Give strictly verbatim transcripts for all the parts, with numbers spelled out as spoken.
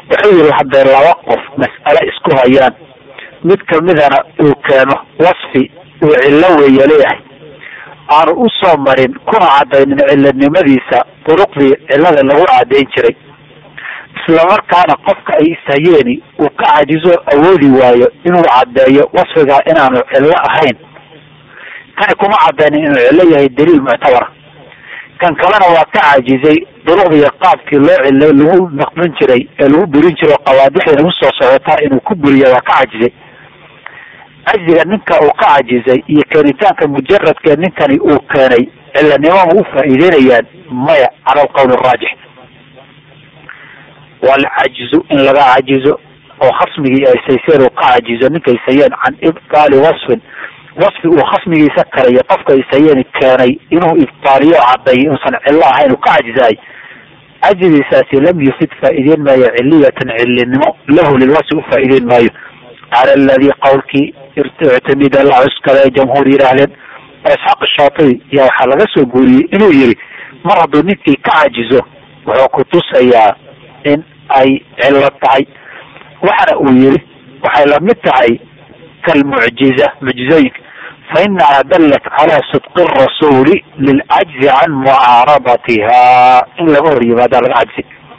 wuxuu yiri hadday laba qof mas'ale isku hayaan mid kamidana uu keeno wasfi uu cillo weeye leeyahay aanu u soo marin kuna cadaynin cilladnimadiisa duruqdii cillada lagu cadeyn jiray isla markaana qofka ay isayeeni uu ka cajizo awoodi waayo inuu cadeeyo wasfiga inaanu cillo ahayn kan kuma cadaynin inuu cillo yahay daliil muctabar kan kalena waa ka cajizay duruqdii qaabkii loo cilay lagu naqdin jiray ee lagu burin jiray qawaadixda lagu soo socotaa inuu ku buriyo waa ka cajizay ajiga ninka uu ka cajizay iyo keenitaanka mujaradka ninkani uu keenay cillanimo u faa'iideynayaan maya cala alqawl arraajix والعجز إن لغا عجزه أو خصمه يسيسير وقع عجزه منك يسيان عن إبطال وصف وصف وخصمه يسكر يقفك يسيان كاني إنه إبطالي عبي إنسان الله هين وقع عجزاي عجز ساسي لم يفيد فائدين ما يعلية علنه له للوصف فائدين ما على الذي قولك اعتمد العسكر جمهوري رهلين وإسحاق الشاطئي يا حلقة سوقوري إنه يري مرضو نكي كعجزه وعكتوس أيها إن أي علتعي وحنا أويري وحنا متعي كالمعجزة معجزيك فإنها دلت على صدق الرسول للعجز عن معارضتها إن لغوري هذا العجز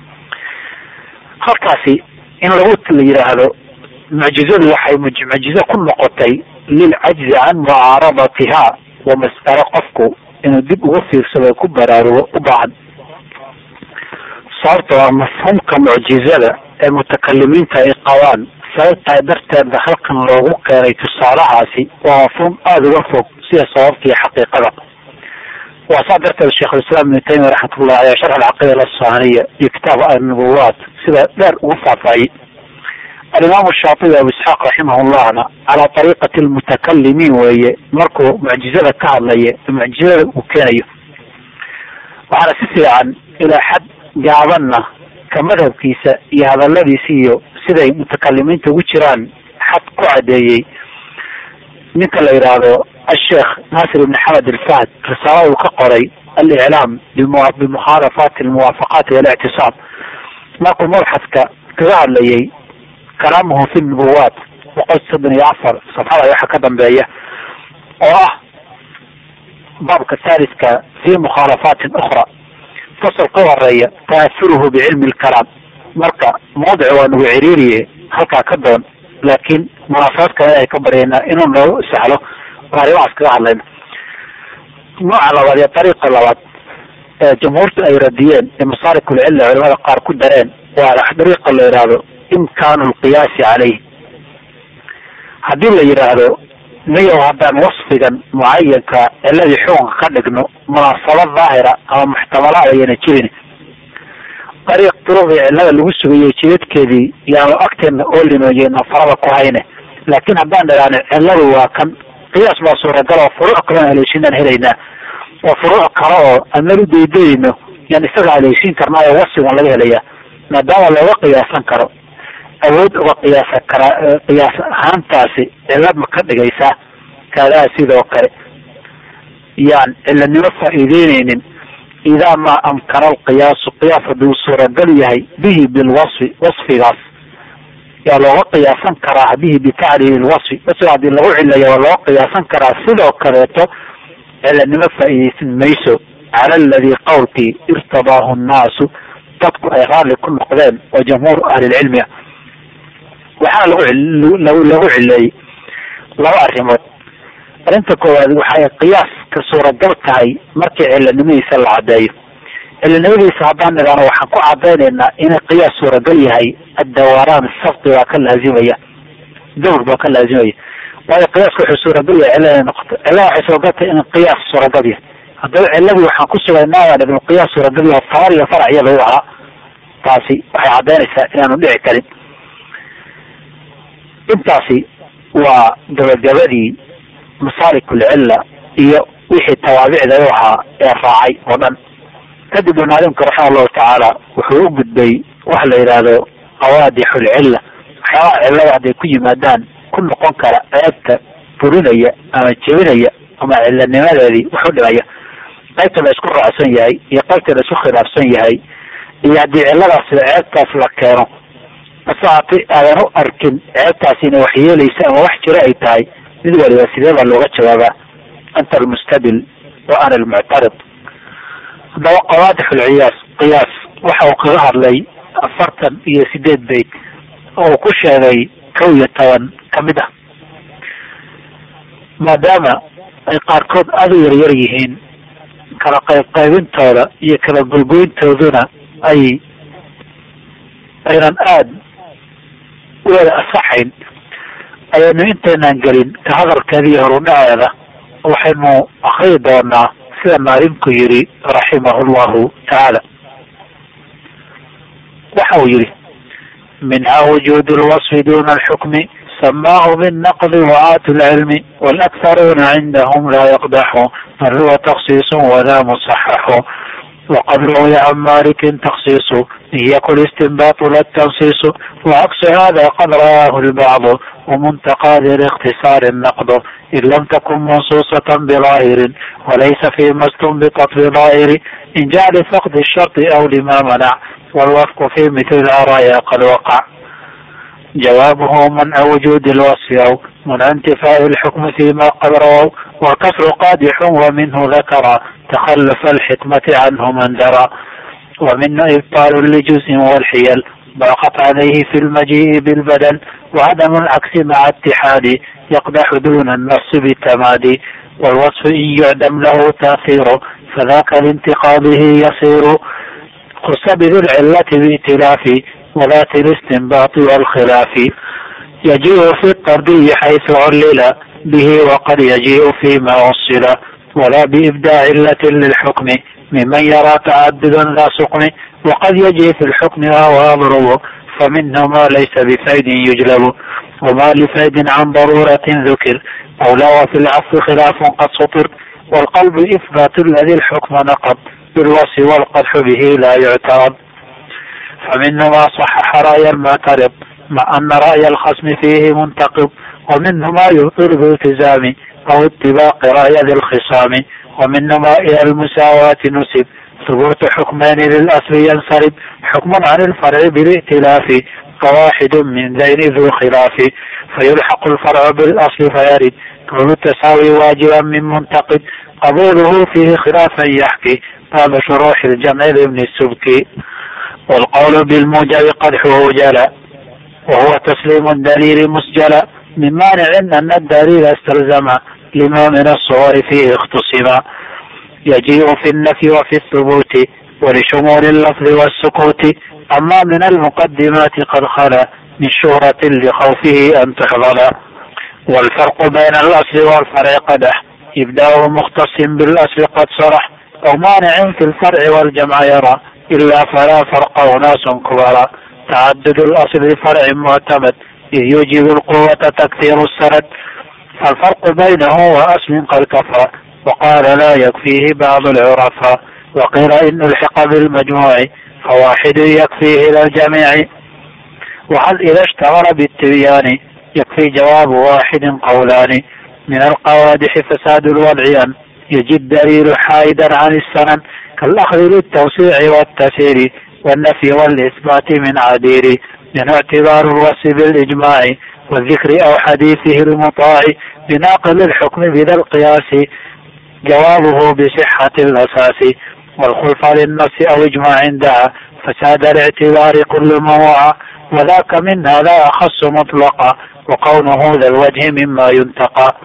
خلقاسي إن لغوت اللي هذا معجزة وحي معجزة كل نقطي للعجز عن معارضتها ومسألة قفكو إنه دب وفير سبا كبرارو وبعد صارت مفهومك معجزة المتكلمين كإقوان سيبقى درت بخلق لوغو كاري تصالحاسي ومفهوم هذا وفوق سيا صوابتي حقيقة وصادرت الشيخ الإسلام ابن تيمية رحمة الله عليه شرح العقيدة الصهيونية يكتب النبوات سيدا دار وفاقي الإمام الشاطبي أبو إسحاق رحمه الله على طريقة المتكلمين وهي مركو معجزة كهالية معجزة وكانية وعلى سيسي عن إلى حد جعلنا كمذهب كيسا هذا الذي سيو سيدي متكلمين توجران حد قعدي منك الإرادة الشيخ ناصر بن حمد الفهد رسالة وكقري الإعلام بمخالفات الموافقات والاعتصام ماكو مبحث كذا لي كلامه في النبوات وقصة بن يعفر صفحة يحكى بيه واه بابك الثالث في مخالفات أخرى فصل قوى الرئية تأثره بعلم الكلام مركا موضع وانه عريري حلقة كدون لكن منافات كذا كبرينا إنه لو سهله وهذا عسكر علينا نوع على وهذه الطريقة لوات جمهور الأيرديين المصارك العلة علماء قار كدرين وعلى طريقة الإرادة إمكان القياس عليه هذه الإرادة نيو هذا وصفا معين كالذي حون خلقنا مناصلة ظاهرة أو محتملة وينجيني طريق طرق إعلام الوسو يجيد كذي يعني أكتر من أولي نوجينا فرضك وهينه لكن هبان يعني إعلام هو كان قياس بصورة قالوا فروع كمان عليشين هلينا وفروع قراءة أنه ديدينه يعني استغل عليشين كرما يوصي والله هليا ما دام الله قياسا كرو أود وقياس كرا قياس هانتاسي إعلام مكان جيسا كذا سيد وقري يعني إلا نوفى إذينين إذا ما أمكن القياس قياس بصورة قليه به بالوصف وصف غاص يعني لو قياسا كراه به بتعليل الوصف بس بعد لو علا لو قياسا كراه سيد وقريته إلا نوفى إذين ميسو على الذي قولتي ارتضاه الناس تبقى إغار لكل قدام وجمهور أهل العلم وحال لو لو علي لو أرمت أنت كواد وحياة قياس كصورة دوتهاي مركع إلا النبي صلى الله عليه وسلم إلا النبي صعبان لنا وحكو عبان إن قياس صورة قليهاي الدوران الصفط وكل هزيمية دور وكل هزيمية وهي قياس كحصورة قليه إلا نقطة إلا حسوقات إن قياس صورة قليه الذي وحكو سوى ابن قياس صورة قليه الطواري فرع يضوعها تاسي وحي عبان إنه نبيع كلم انتاسي ودبدبدي مصارك العلة هي وحي التوابع ذوحها إرفاعي ومن كذب نعلمك رحمه الله تعالى وحروب الدي وحل إلى قوادح العلة حياء العلة بعد كل مادان كل قنكرة أيبت فرونية أما الجبنية أما إلا النمال هذه وحول هي قلت ما يسكر رأسن يهي يقلت ما يسكر رأسن يهي يعني علة أيبت أفلك كانوا masaati aadan u arkin ceebtaasi inay wax yeelaysa ama wax jira ay tahay mid waliba sidee baa looga jawaabaa anta almustadil wa ana almuctarid. haddaba qawaadix alciyaas qiyaas waxa uu kaga hadlay afartan iyo sideed bayt oo uu ku sheegay kow iyo toban kamid ah. maadaama ay qaarkood aada u yaryar yihiin kala qayb qaybintooda iyo kala goygoyntooduna ay aynan aada u wada asaxayn, ayaynu intaynaan gelin ka hadalkeeda iyo horudhaceeda waxaynu akriyi doonaa sida maalimku yidhi raximahu llahu tacaala. waxa uu yidhi minha wujuud lwasfi duna alxukmi samaahu binnaqdi wacaatu lcilmi walakharuuna cindahum laa yaqdaxu bal huwa taksiisu wadaa musaxaxu waqad ruwiya can malikin taksiisu in yakun istinbaatu latansiisu wacaksu hada qad ra'aahu lbacdu ومنتقى لاختصار النقد إن لم تكن منصوصة بظاهر وليس فيما استنبطت بظاهر إن جاء لفقد الشرط أو لما منع والوفق في مثل الآراء قد وقع. جوابه منع وجود الوصف أو منع انتفاء الحكم فيما قد رووا والكسر قادح ومنه ذكر تخلف الحكمة عنه من درى ومنه إبطال لجزء والحيل ضاقت عليه في المجيء بالبدل وعدم العكس مع اتحاد يقدح دون النص بالتمادي والوصف إن يعدم له تأثير فذاك لانتقاضه يصير خص بذي العلة بائتلاف وذات الاستنباط والخلاف يجيء في الطردي حيث علل به وقد يجيء فيما وصل ولا بإبداع علة للحكم ممن يرى تعددا لا سقم وقد يجي في الحكم وهو أضرب فمنه ما ليس بفيد يجلب وما لفيد عن ضرورة ذكر أو لا وفي العفو خلاف قد سطر والقلب إثبات الذي الحكم نقض بالوصف والقدح به لا يعترض فمنه ما صحح رأي المعترض مع أن رأي الخصم فيه منتقض ومنه ما يبطل بالتزام أو اتباق رأي ذي الخصام ومنه ما إلى المساواة نسب ثبوت حكمان للأصل ينصرف حكم عن الفرع بالائتلاف فواحد من ذين ذو خلاف فيلحق الفرع بالأصل فيرد كون التساوي واجبا من منتقد قبوله فيه خلافا يحكي باب شروح الجمع لابن السبكي والقول بالموجب قدحه جلا وهو تسليم الدليل مسجلا من مانع أن الدليل استلزم لما من الصور فيه اختصما يجيء في النفي وفي الثبوت ولشمول اللفظ والسكوت أما من المقدمات قد خلا من شهرة لخوفه أن تحضل والفرق بين الأصل والفرع قدح إبداء مختص بالأصل قد صرح أو مانع في الفرع والجمع يرى إلا فلا فرق وناس كبرى تعدد الأصل فرع معتمد إذ يوجب القوة تكثير السند فالفرق بينه وأصل قد كفى وقال لا يكفيه بعض العرفاء وقيل إن الحق بالمجموع فواحد يكفيه إلى الجميع وهل إذا اشتغل بالتبيان يكفي جواب واحد قولان من القوادح فساد الوضع أن يجد دليل حائدا عن السنن كالأخذ للتوسيع والتسير والنفي والإثبات من عدير من اعتبار الوصف بالإجماع والذكر أو حديثه المطاع بناقل الحكم بذا القياس جوابه بصحة الأساس والخلف للنص أو إجماع عندها فساد الاعتبار كل موعى وذاك من هذا أخص مطلقا وكونه ذا الوجه مما ينتقى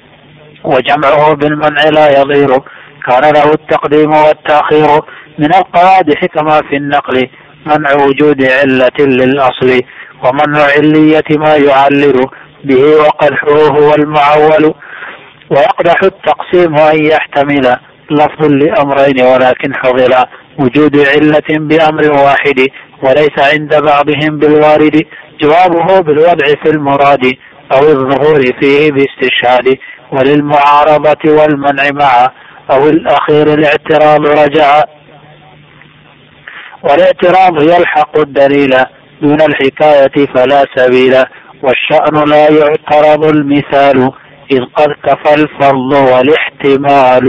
وجمعه بالمنع لا يضير كان له التقديم والتأخير من القوادح كما في النقل منع وجود علة للأصل ومنع علية ما يعلل به وقدحه هو المعول ويقدح التقسيم أن يحتمل لفظ لأمرين ولكن حضل وجود علة بأمر واحد وليس عند بعضهم بالوارد جوابه بالوضع في المراد أو الظهور فيه باستشهاد وللمعارضة والمنع معا أو الأخير الاعتراض رجع والاعتراض يلحق الدليل دون الحكاية فلا سبيل والشأن لا يعترض المثال إذ قد كفى الفرض والاحتمال.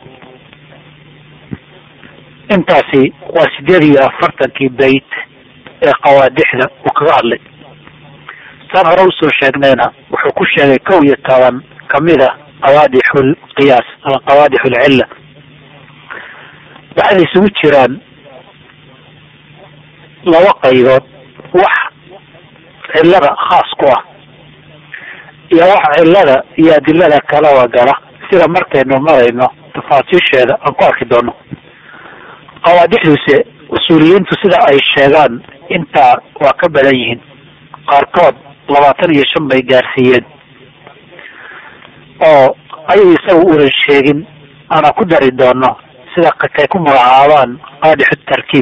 intaasi waa sideed iyo afartankii bayt ee qawaadixda uu kaga hadlay. saan hore usoo sheegnayna wuxuu ku sheegay kow iyo toban kamida qawaadixul qiyaas ama qawaadixul cilla. waxay isugu jiraan laba qaybood, wax cillada khaas ku ah iyo wax cillada iyo adilada kalaba gala, sida markaynu marayno tafaasiisheeda aan ku arki doono. qawaadixduse usuuliyiintu sida ay sheegaan intaa waa ka badan yihiin, qaarkood labaatan iyo shan bay gaarsiiyeen oo ayay isaga unan sheegin ana ku dari doono, sida kay ku magacaabaan qaadixu tarkiib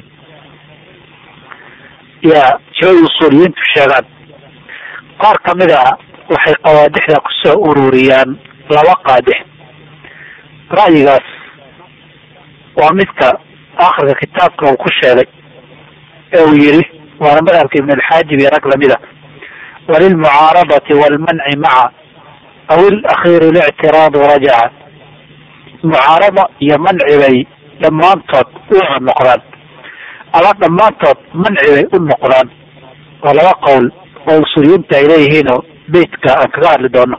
yaa jaway usuuliyiintu sheegaan. qaar kamid a waxay qawaadixda kusoo ururiyaan laba qaadix. ra'yigaas waa midka akhirka kitaabka uu ku sheegay ee uu yihi, waana madhabka ibn alxaajib iyo rag lamida: walilmucaaradati walmanci maca aw ilakhiiru lictiraadu rajaca. mucaarada iyo manci bay dhammaantood u noqdaan ama dhammaantood manci bay u noqdaan. waa laba qowl oo usuuliyiinta ay leeyihiinoo beytka aan kaga hadli doono.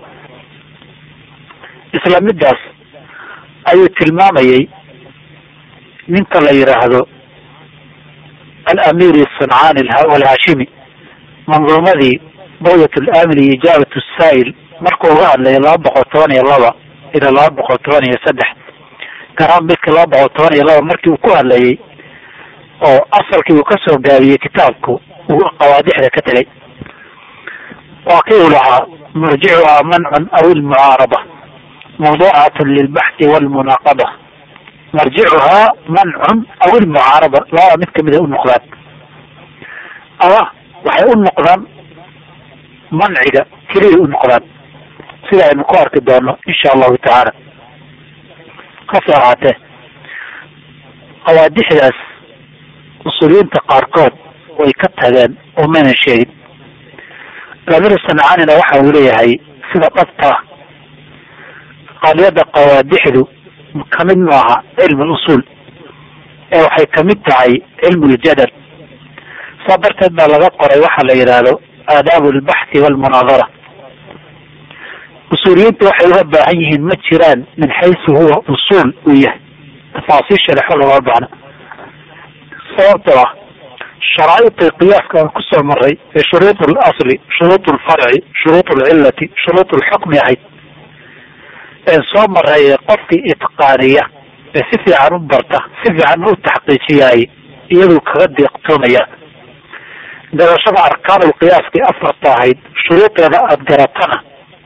isla midaas ayuu tilmaamayay ninka la yidhaahdo alamiri sancaani alhaashimi manduumadii bugyat lamil iyo ijaabat saa'il markuu uga hadlaya laba boqol toban iyo laba ilaa laba boqol toban iyo saddex garaan midka laba boqol toban iyo laba markii uu ku hadlayay oo asalkii uu kasoo gaabiyey kitaabku uu qawaadixda ka tegay. waa kii uu lahaa marjicuhaa mancun aw ilmucaarada mawduucatun lilbaxthi walmunaaqada. marjicuhaa mancun aw ilmucaarada labada mid kamida u noqdaan, ama waxay u noqdaan manciga keliya u noqdaan, sida aynu ku arki doono insha allahu tacaala. hase ahaatee qawaadixdaas usuuliyiinta qaarkood way ka tageen oo maynan sheegin. amir sancaanina waxa uu leeyahay sida dhabta qadiyada qawaadixdu kamid maaha cilm usuul ee waxay kamid tahay cilm ljadal. saa darteed baa laga qoray waxaa la yidhaahdo aadaab lbaxthi walmunaadara. usuuliyiinta waxay uga baahan yihiin ma jiraan min xaysu huwa usuul uu yahay, tafaasiisha lexo lama baahna. sababtoo ah sharaaidii qiyaaska aan kusoo maray ee shuruud lasli, shuruud lfarci, shuruud lcillati, shuruud lxukmi ahayd een soo maray qofkii itqaaniya ee si fiican u barta, si fiican u taxqiijiyaay iyaduu kaga deeqtoomaya. garashada arkaanulqiyaaskii afarta ahayd shuruudeeda aada garatana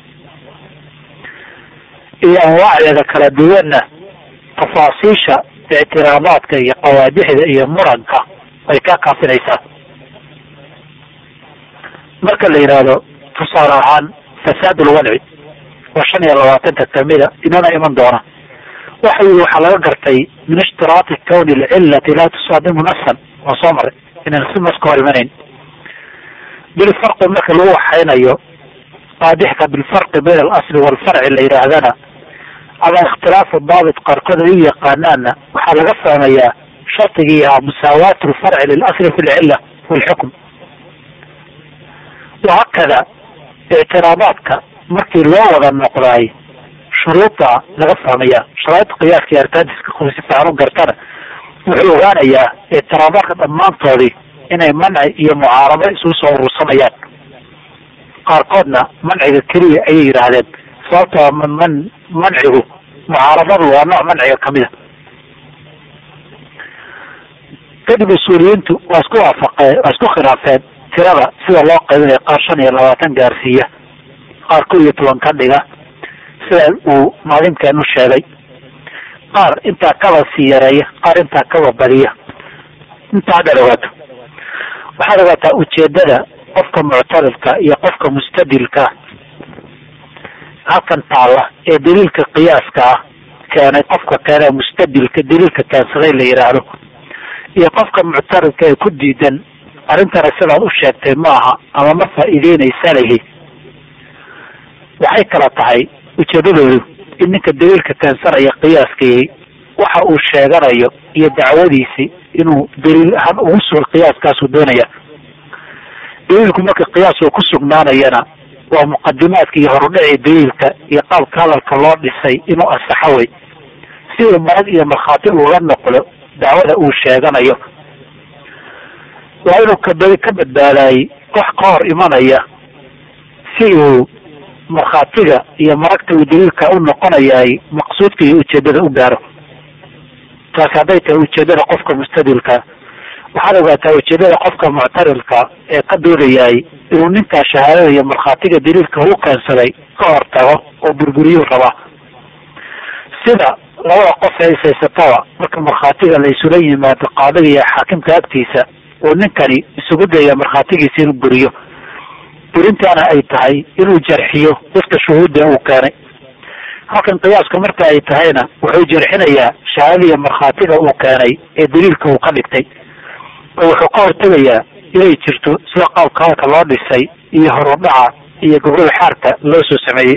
iyo anwaacdeeda kala duwanna tafaasiisha ictiraadaadka iyo qawaadixda iyo muranka ay ka kaafinaysaa. marka la yidhaahdo tusaale ahaan fasaad ulwadci waa shan iyo labaatanka kamida inana iman doona. waxa yii waxaa laga gartay min ishtiraati kawni lcillati laa tusaadimu nafsan, waa soo maray inaan si mas ka hor imanayn. bilfarqi marka lagu waxaynayo qaadixka bilfarqi bayna alasli walfarci la yidhaahdana ama ikhtilaafu daabit qaarkood ay u yaqaanaanna waxaa laga fahmayaa shardigii ahaa musaawaatu lfarci lilasli fi lcilla walxukm. wahakada ictiraadaadka markii loo wada noqdaay shuruuda laga fahmaya. sharaaid qiyaaska iyo arkaantiska si fiican u gartana wuxuu ogaanayaa ictiraadaadka dhammaantoodii inay manci iyo mucaarado isugu soo urursamayaan. qaarkoodna manciga keliya ayay yidhaahdeen, sababtoo man mancigu mucaaradadu waa nooc manciga kamida. kadib usuuliyiintu waa isku waafaqeen waa isku khilaafeen tirada sida loo qaybinaya. qaar shan iyo labaatan gaarsiiya, qaar kow iyo toban ka dhiga sida uu maalimkeenu sheegay, qaar intaa kaba sii yareeya, qaar intaa kaba badiya. intaa haddaad ogaato waxaad ogaataa ujeedada qofka muctaridka iyo qofka mustadilka halkan taala ee daliilka qiyaaska ah keenay, qofka keene mustadilka daliilka keensaday la yidhaahdo, iyo qofka muctaridka ee ku diidan arrintana sidaad u sheegtay maaha ama ma faa'iideynaysa lahi. waxay kala tahay ujeedadoodu in ninka daliilka keensanaya qiyaaskii waxa uu sheeganayo iyo dacwadiisi inuu daliil ahaan ugu sugo qiyaaskaasuu doonaya. daliilku marka qiyaas uu ku sugnaanayana waa muqadimaadka iyo horudhacii daliilka iyo qaabka hadalka loo dhisay inuu asaxo wey si uu marag iyo markhaati uga noqdo dacwada uu sheeganayo. waa inuu kabadi ka badbaadaayey wax ka hor imanaya si uu markhaatiga iyo maragta uu daliilka u noqonayaay maqsuudka iyo ujeedada u gaaro. taasi hadday tahay ujeedada qofka mustadilka, waxaad ogaataa ujeedada qofka muctarilka ee ka doodayaay inuu ninkaa shahaadada iyo markhaatiga daliilka u keensaday ka hortago oo burburiyuu rabaa. sida labada qof ee ishaysataba marka markhaatiga la isula yimaado qaadiga iyo xaakimka agtiisa oo ninkani isugu daya markhaatigiisa inuu buriyo, burintaana ay tahay inuu jarxiyo dadka shuhuudda uu keenay. halkan qiyaaska marka ay tahayna wuxuu jarxinayaa shahaadada iyo markhaatiga uu keenay ee daliilka uu ka dhigtay, oo wuxuu ka hortegayaa inay jirto sida qaabka halka loo dhisay iyo horudhaca iyo gobol xaarka loo soo sameeyey.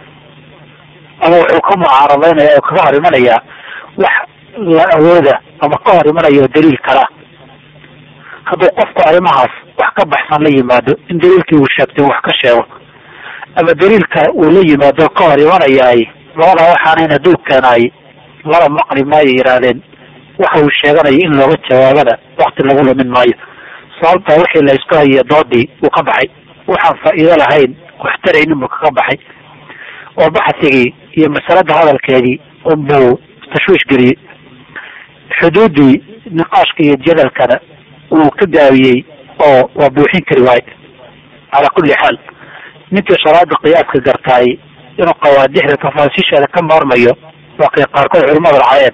ama wuxuu ka mucaaradaynaya oo kaga hor imanayaa wax la awooda ama ka hor imanayo daliil kala. hadduu qofku arrimahaas wax ka baxsan la yimaado in daliilkii uu sheegtay wax ka sheego, ama daliilka uu la yimaado ka hor imanayaay labada waxaanayn hadduu keenaay laba maqli maayo yidhaahdeen waxa uu sheeganayo in looga jawaabana wakti lagu lumin maayo. sababta wixii la isku hayiyo doodii uu ka baxay, waxaan faa'iido lahayn waxtaraynin buu kaga baxay, oo baxsigii iyo masalada hadalkeedii unbuu tashwiish geliyey. xuduuddii niqaashka iyo jadalkana uu ka gaabiyey oo waa buuxin kari waaye. calaa kulli xaal ninkii sharaada qiyaaska gartaay inuu qawaadixda tafaasiisheeda ka maarmayo waa kay qaarkood culimada lacayeen.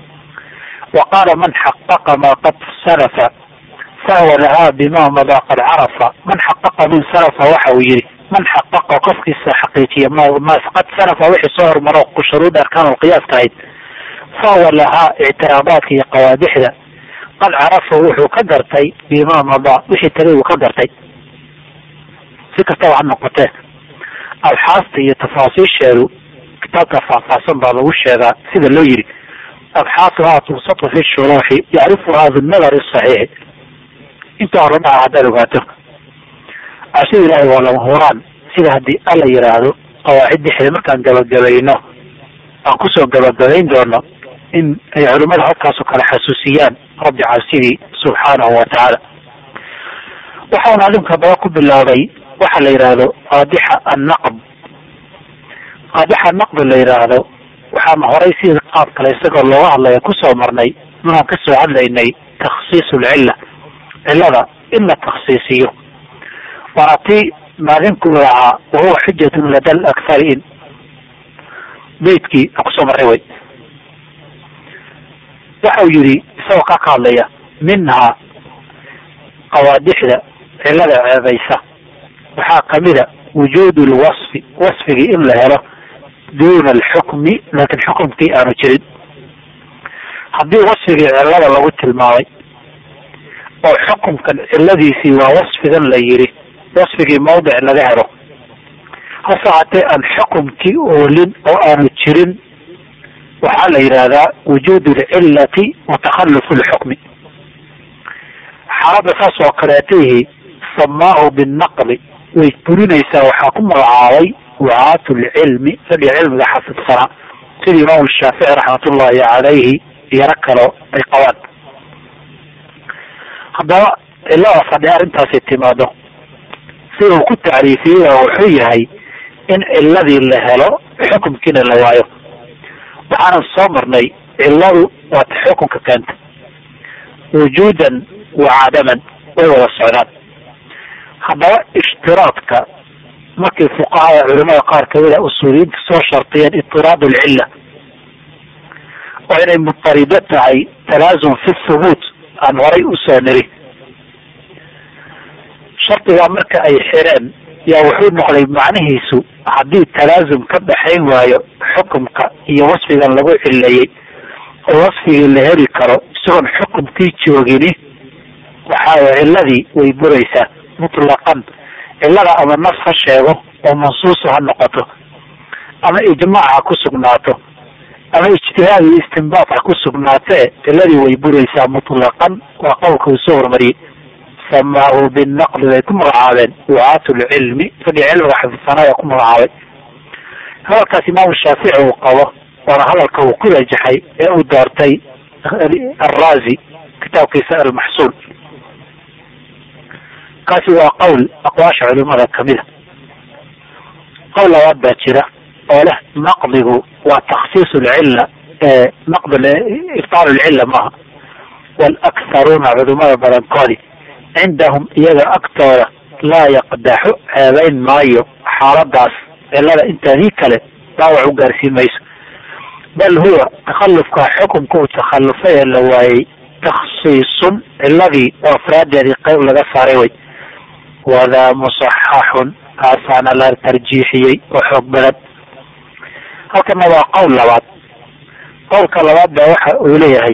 wa qaala man xaqaqa maa qad salafa fahuwa lahaa bima madaa qad carafa. man xaqaqa min salafa waxa uu yihi man xaqaqa qofkiisa xaqiijiya ma qad salafa wixii soo hormaro ku shuruud arkaan alqiyaas tahayd, fahuwa lahaa ictiraadaadka iyo qawaadixda qad carafa wuxuu ka gartay bima madaa wixii tagay uu ka gartay. si kastaba ha noqotee abxaasta iyo tafaasiisheedu kitaabka faahfaahsan baa lagu sheegaa sida loo yidhi abxaasuhaa tubsatu fi shuruuxi yacrifuhaa binadari saxiixi. inta hore dhaca haddaad ogaato ashada ilaahay waa lama huraan. sida haddii alla yidhaahdo qawaacid dixda markaan gabagabayno aan kusoo gabagabayn doono in ay culimmada halkaasoo kale xasuusiyaan rabbi cabsidii subxaanahu watacaala. waxauna adimka daba ku bilaabay waxa la yidhaahdo qaadixa annaqd. qaadixa naqdi la yidhaahdo waxaan horay sida qaab kale isagoo looga hadlaya kusoo marnay markaan kasoo hadlaynay takhsiisu lcilla, cillada in la takhsiisiyo. waana tii maadinku lahaa wahuwa xujatun lada alakhariin beydkii aan kusoo marray way. waxa uu yihi isagoo kaa ka hadlaya minhaa qawaadixda cillada ceebaysa waxaa kamida wujuudu lwasfi, wasfigii in la helo duuna alxukmi laakin xukumkii aanu jirin. haddii wasfigii cillada lagu tilmaamay oo xukumkan cilladiisii waa wasfigan la yidhi, wasfigii mawdic laga helo hase haatee aan xukumkii oolin oo aanu jirin, waxaa la yidhaahdaa wujuudu lcillati wa takhalufu lxukmi. xaaladda saas oo kaleetihi samaahu binaqdi way burinaysaa. waxaa ku magacaabay wacaatu lcilmi, ragii cilmiga xafidsanaa sida imaamu shaafici raxmatullahi calayhi iyo rag kaloo ay qabaan. haddaba cillada fadhi arrintaasi timaado sida uu ku tacriifiyey wuxuu yahay in cilladii la helo xukumkiina la waayo. waxaanan soo marnay cilladu waata xukunka keenta wujuudan wa cadaman way wada socdaan. haddaba ishtiraadka markii fuqahada culimada qaar kamida usuuliyiinta soo shartiyeen itiraad alcilla oo inay mutarido tahay talaasum fi thubuut aan horay usoo niri. shardigaa marka ay xireen yaa wuxuu noqday macnihiisu haddii talaasum ka dhaxayn waayo xukumka iyo wasfigan lagu cileeyey oo wasfigii la heli karo isagoon xukumkii joogini, waxaa cilladii way buraysaa mutlaqan. cillada ama nas ha sheego oo mansuusu ha noqoto, ama ijmaac ha ku sugnaato, ama ijtihaad iyo istinbaat ha ku sugnaatee cilladii way buraysaa mutlaqan. waa qowlka uu soo hormariyey samaahu binaqdi bay ku magacaabeen ducaatu lcilmi fadhi cilmiga xifdsanaya ku magacaabay. hadalkaas imaamu shaafici uu qabo waana hadalka uu ku rajaxay ee uu doortay arraazi kitaabkiisa almaxsuul. kaasi waa qowl aqwaasha culimada kamida. qowl labaad baa jira oo leh naqdigu waa takhsiis lcilla ee naqd ibtaal lcilla maaha. walaktharuuna culimada badankoodi cindahum iyaga agtooda laa yaqdaxu ceebayn maayo xaaladaas cilada intaadii kale dhaawac u gaarsiin mayso, bal huwa takhallufka xukunka uu takhallufay ee la waayey takhsiisun ciladii oo afraadeedii qayb laga saaray way. wadaa musaxaxun kaasaana la tarjiixiyey oo xoog badan. halkana waa qowl labaad. qowlka labaad baa waxa uu leeyahay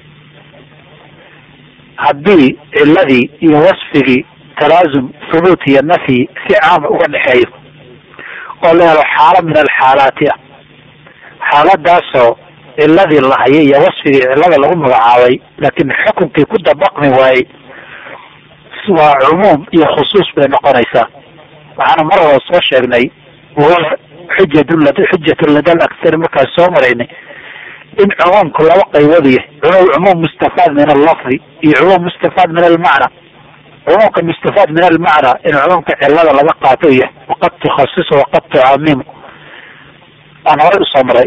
haddii ciladii iyo wasfigii talaasum thubuut iyo nafyi si caama uga dhexeeyo oo la helo xaalo min alxaalaati ah, xaaladaasoo ciladii la hayay iyo wasfigii cilada lagu magacaabay laakiin xukunkii ku dabaqmi waayey, waa cumuum iyo khusuus bay noqonaysaa. waxaana mar hore soo sheegnay wahuwa xujatun xujatun lada aksar markaan soo maraynay in cumuumku laba qaybood yahay, cumuum mustafaad min allafdi iyo cumuum mustafaad min almacna. cumuumka mustafaad min almacna in cumuumka cilada laga qaato yahay waqad tukhasisu waqad tucamimu aan horay usoo maray.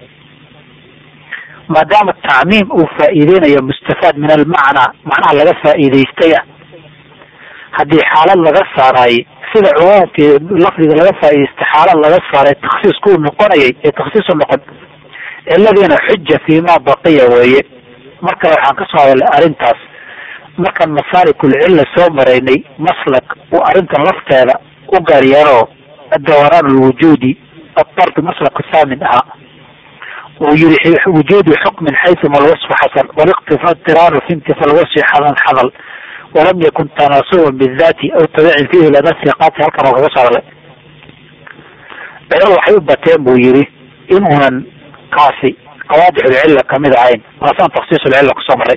maadaama tacmiim uu faa'iideynayo mustafaad min almacna macnaha laga faa'iidaystay ah, haddii xaalad laga saaraayey sida cumuumkii lafdiga laga faa'idaystay xaalad laga saaray takhsiisku uu noqonayay ee takhsiisu noqon ciladiina xuja fiimaa baqiya weeye. marka waxaan ka soo hadalay arrintaas markaan masaalikul-cilla soo maraynay maslak uu arrintan lafteeda u gaaryeero addawaraan alwujuudi adard maslaka saamin ahaa uu yihi wujuudu xukmin xayuma alwasfu xasan waliqtiraaru fi intifa alwasfi xadan xadal walam yakun tanaasuban bidaati aw tabicin fiihi lana siqaati. halkan oo kaga soo hadalay ciladu waxay u bateen buu yihi inuunan kaasi qawaadixulcilla kamid ahayn, waasaan taksiisulcilla kusoo maray.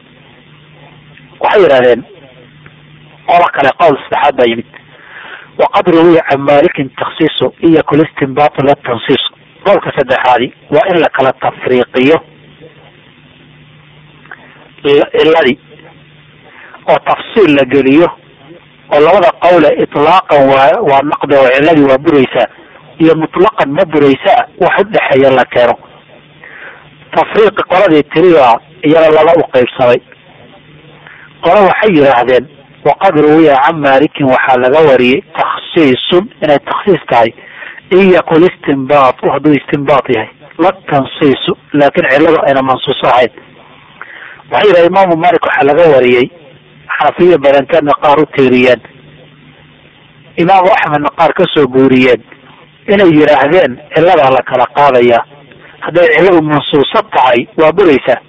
waxay yidhahdeen qola kale qowl saddexaad baa yimid waqad ruwiya can maalikin taksiisu iyo kul istinbaatu la tansiis. qowlka saddexaadi waa in la kala tafriiqiyo ciladii oo tafsiil la geliyo oo labada qowle itlaaqan waa waa naqdi oo ciladii waa buraysaa iyo mutlaqan ma buraysaa wax u dhexeeya la keeno. tafriiqi qoladii tiriga iyada laba u qaybsamay. qolo waxay yidhaahdeen waqad ruwiya can maalikin waxaa laga wariyey takhsiisun inay takhsiis tahay iyo kul istinbaatu hadduu istinbaat yahay la tansiisu laakiin ciladu ayna mansuuso ahayn. waxay yidhaha imaamu malik waxaa laga wariyey xanafiya badankeedna qaar u tiiriyeen, imaamu axmedna qaar ka soo guuriyeen inay yidhaahdeen ciladaa la kala qaadaya, hadday ciladu mansuuso tahay waa buraysaa,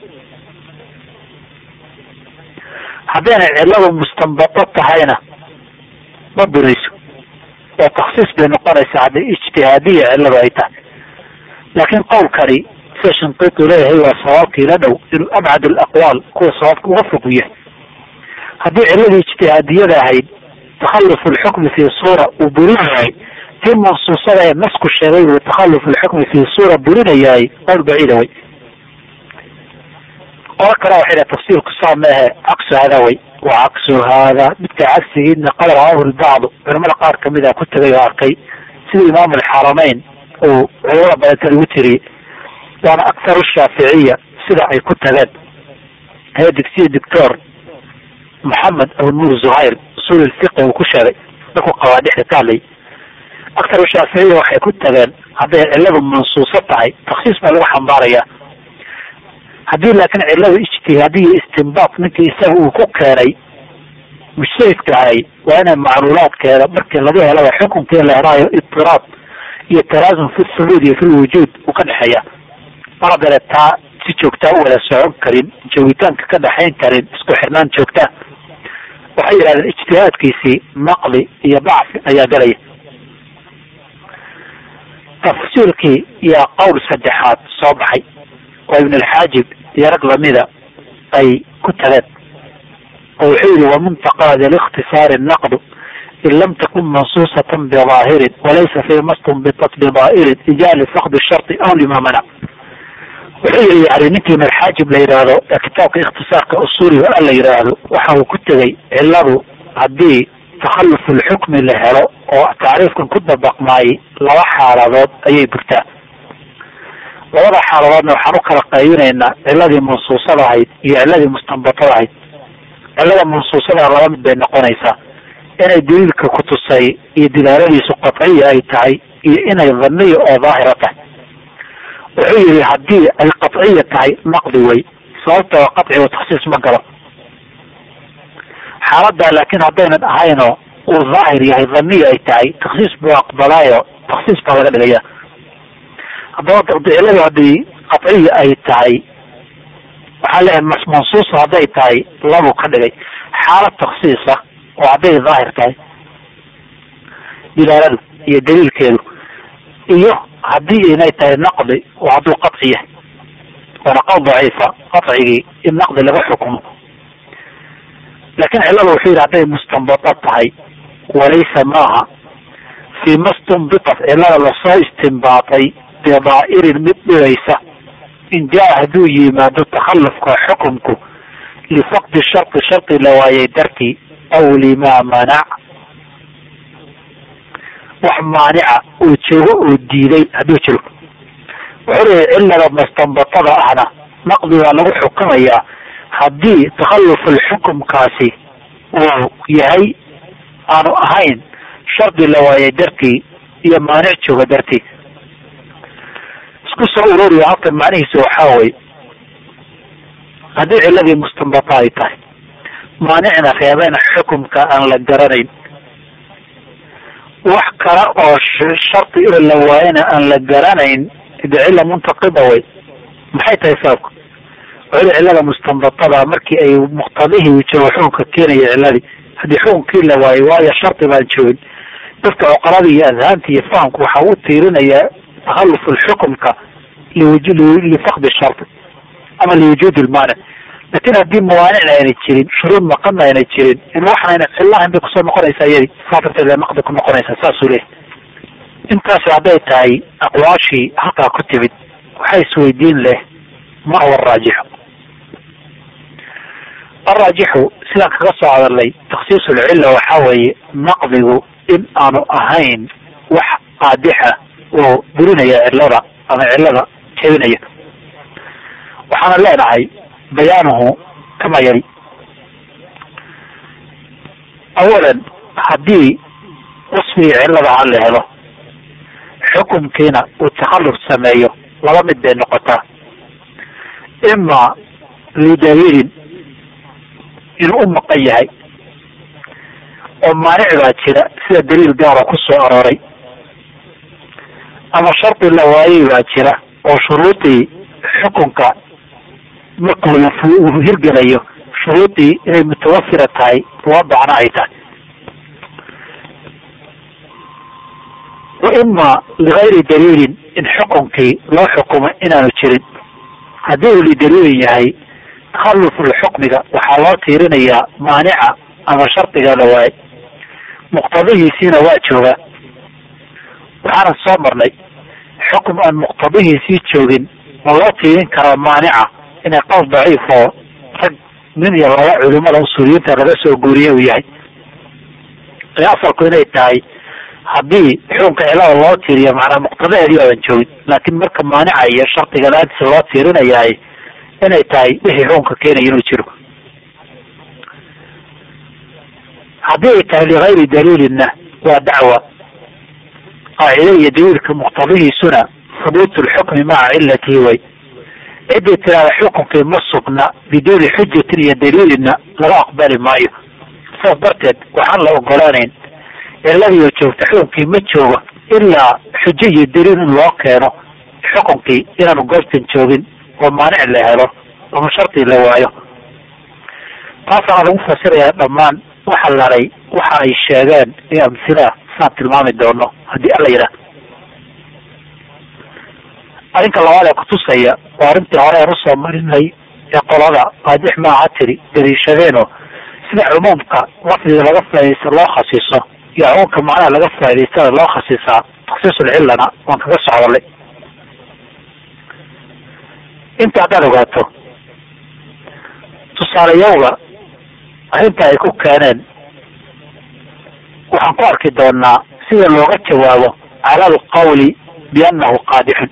haddaynay ciladu mustanbato tahayna ma burayso oo takhsiis bay noqonaysaa hadday ijtihaadiya ciladu ay tahay. laakiin qowlkani sida shinqiitu leeyahay waa sawaabkii la dhow inuu abcad alaqwaal kuwa sawaabka uga fog yahay. haddii ciladii ijtihaadiyada ahayd takhalufu lxukmi fii suura uu burinayahay tii mansuusada ee nasku sheegay uu takhalufu lxukmi fii suura burinayahay qowl baciida way. qolo kale waxay dhaha tafsiirku saa maahe caksu haadaa way wa caksu haadaa midka cagsigiidna qadar ahu lbacdu culamada qaar kamid a ku tegay oo arkay sida imaam alxaramayn uu culamada badanteed ugu tiriyey, waana akharu shaaficiya sida ay ku tageen. hee digsiye doctor maxamed abunur zuhayr usul ilfiqi uu ku sheegay markuu qawaadixda ka hadlay. akharu shaaficiya waxay ku tageen hadday ciladu mansuuso tahay takhsiis baa lagu xambaaraya. haddii laakiin cilada ijtihaadiya istinbaat ninkii isaga uu ku keenay mujtahidka ahay waa inay macluulaadkeeda markii laga helaba xukunkii la heraayo itiraab iyo talaasum fi thubuut iyo fi lwujuud uu ka dhexeeya. mar haddana taa si joogtaa u wada socon karin, joogitaanka ka dhexayn karin, isku xirnaan joogtaa, waxay yidhahdeen ijtihaadkiisii naqli iyo bacfi ayaa galaya. tafsiirkii iyo qowl saddexaad soo baxay oo ibn alxaajib iyo rag lamida ay ku tageen oo wuxuu yidhi wamuntaqaada likhtisaari naqdu in lam takun mansuusatan bidaahirin walaysa fii mastunbitat bidaa'irin ijaali fakdi sharti aw lima manac. wuxuu yidhi yani ninkii marxaajib la yidhaahdo ee kitaabka ikhtisaarka usuuliga a la yidhaahdo waxa uu ku tegey ciladu haddii takhalufu lxukmi la helo oo tacriifkan ku dabaqmaayay laba xaaladood ayay burtaa. labada xaaladoodna waxaan u kala qaybinaynaa ciladii mansuusada ahayd iyo ciladii mustanbatada ahayd. cilada mansuusada laba mid bay noqonaysaa, inay daliilka ku tusay iyo dilaaladiisu qatciya ay tahay iyo inay dhanniya oo daahira tahay. wuxuu yihi haddii ay qatciya tahay naqdi way, sababtoo qaci oo taksiis ma galo. xaaladdaa laakiin haddaynan ahaynoo uu daahir yahay dhanniya ay tahay, taksiis buu aqbalaayo taksiis baa laga dhigaya. haddaba taqdiiciladu haddii qatciya ay tahay waxaa leeyahay mansuusa hadday tahay labu ka dhigay xaalad taksiisa oo hadday daahir tahay dilaaladu iyo daliilkeedu, iyo haddii inay tahay naqdi oo hadduu qaci yahay waana qowl daciifa qacigii in naqdi laga xukumo. laakiin ciladu wuxuu yidhi hadday mustanbata tahay walaysa maaha fii mastunbitat cilada lasoo istinbaatay bidaa'irin mid dhigaysa in jaa hadduu yimaado takhallufka xukumku lifaqdi sharti sharti la waayay dartii aw limaa manac wax maanica uu joogo uu diiday hadduu jiro. wuxuu leeyahy cilada mustanbatada ahna naqdi waa lagu xukumayaa haddii takhalluful xukumkaasi uu yahay aanu ahayn shardi la waayay dartii iyo maanic jooga dartii. isku soo ururiya halkan macnihiisu waxaa way haddii ciladii mustanbata ay tahay maanicna reebeen xukumka aan la garanayn, wax kale oo shardi oo la waayana aan la garanayn de cila muntaqida way. maxay tahay sababka? wuxuu cilada mustanbatada markii ay muqtadihii joogo xukunka keenaya ciladii, haddii xukunkii la waayay waayo shardi baan joogin, dadka cuqaladii iyo adhaanta iyo fahamku waxa uu tiirinayaa takhalluful xukumka lifaqdi shardi ama liwujuudi lmaanic. laakin haddii mawaanicna ayna jirin, shuruud maqana ayna jirin, in waxayna cilahan bay kusoo noqonaysaa iyadi saa darteed naqdi ku noqonaysaa. saasuu leeyahy. intaasi hadday tahay aqwaashii halkaa ku timid, waxaa isweydiin leh ma huwa araajixu. araajixu sidaan kaga soo hadalnay taksiisu lcilla waxaa weeye naqdigu in aanu ahayn wax qaadixa oo burinaya cilada ama cilada jebinaya. waxaana leenahay bayaanuhu kama yali. awalan haddii wasfigii ciladaha la helo xukumkiina uu takhalluf sameeyo laba mid bay noqotaa, ima lidaliilin inuu u maqan yahay oo maanic baa jira sida daliil gaara ku soo arooray, ama shardi la waayay baa jira oo shuruudii xukunka markuu hirgelayo shuruudii inay mutawafira tahay wadacna ay tahay. wa ima ligayri daliilin in xukunkii loo xukumo inaanu jirin. haddii uu lidaliilin yahay takhalluful xukmiga waxaa loo tiirinayaa maanica ama shardiga la waayay, muqtadihiisiina waa joogaa. waxaana soo marnay xukum aan muqtadihiisii joogin ma loo tiirin karaa maanica inay qowl daciif oo rag nin iyo laba culimada usuuliyiinta laga soo guuriye uu yahay. ee asalku inay tahay haddii xukunka cilada loo tiiriyo macnaa muqtadaheedii aadan joogin, laakiin marka maanica iyo shardiga la-aantiisa loo tiirinayaay inay tahay wixii xukunka keenaya inuu jiro. haddii ay tahay ligayri daliilinna waa dacwa qaacide iyo daliilka muqtadihiisuna hubuutu lxukmi maca cilatihi way. ciddii tiraada xukunkii ma sugna biduuni xujatin iyo daliilinna laga aqbali maayo. saas darteed waxaan la ogolaanayn ciladii joogta xukunkii ma joogo ilaa xujo iyo daliil in loo keeno xukunkii inaanu goobtan joogin oo maanic la helo ama shardi la waayo. taasaana lagu fasirayaa dhammaan waxa laray waxa ay sheegeen iyo amhila saan tilmaami doono haddii alla yidhaah. arrinka labaad ee kutusaya waa arrintii hore aan usoo marinay ee qolada qaadix maaha tiri daliishadeenoo sida cumuumka lafdiga laga faa'idaysto loo khasiiso iyo cumuumka macnaha laga faa'idaystada loo khasiisaa takhsiisulcillana waan kaga soo hadalay. inta haddaad ogaato tusaalayowga arrinta ay ku keeneen waxaan ku arki doonaa sida looga jawaabo cala alqawli biannahu qaadixun.